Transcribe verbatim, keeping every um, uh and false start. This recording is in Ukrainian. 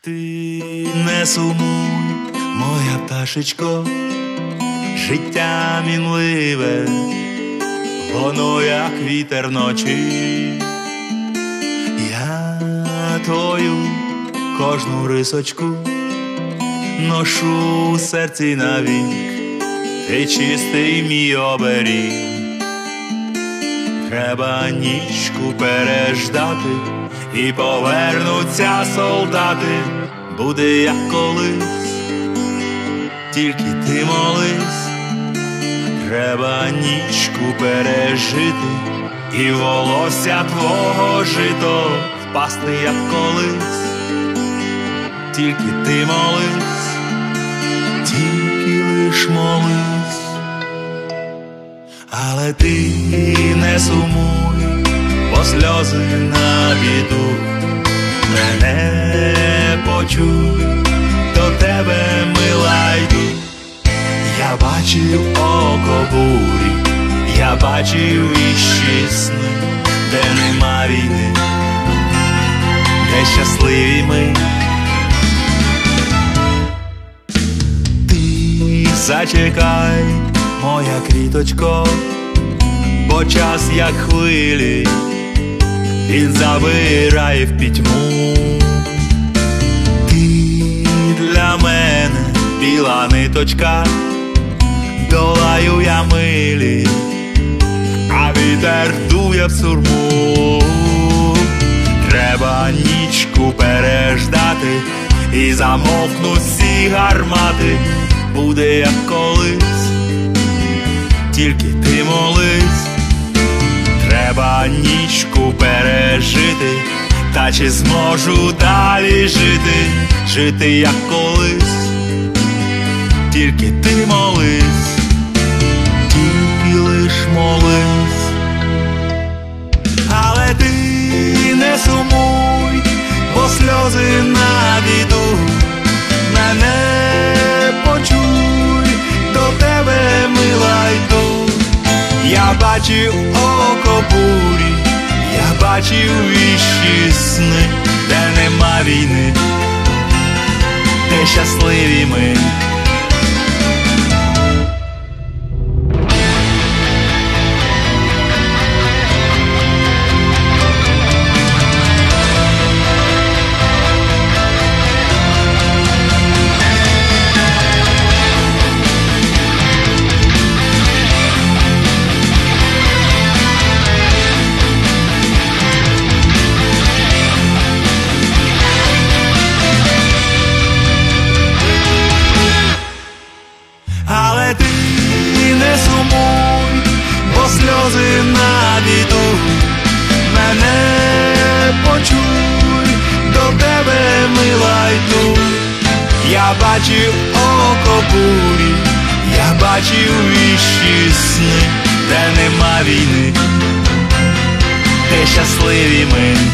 Ти не сумуй, моя пташечко, життя мінливе, воно як вітер ночі. Я твою кожну рисочку ношу у серці навік, ти чистий мій оберіг. Треба нічку переждати, і повернуться солдати. Буде як колись, тільки ти молись. Треба нічку пережити, і волосся твого жито впасти як колись. Тільки ти молись, тільки лиш молись. Але ти не сумуй, бо сльози на біду. Мене почуй, до тебе мила йду. Я бачив око бурі, я бачив віщі сни, де нема війни, де щасливі ми. Ти зачекай, моя квіточко, бо час як хвилі, він забирає в пітьму. Ти для мене біла ниточка, долаю я милі, а вітер дує в сурму. Треба нічку переждати, і замовкнуть всі гармати. Буде як колись, тільки ти молись. Треба нічку пережити, та чи зможу далі жити, жити як колись, тільки ти молись, тільки лиш молись. Але ти не сумуй, бо сльози на біду. Мене почуй, до тебе мила йду. Я бачив око бурі, я бачив віщі сни, де нема війни, де щасливі ми. Але ти не сумуй, бо сльози на біду. Мене почуй, до тебе мила йду. Я бачив око бурі, я бачив віщі сни, де нема війни, де щасливі ми.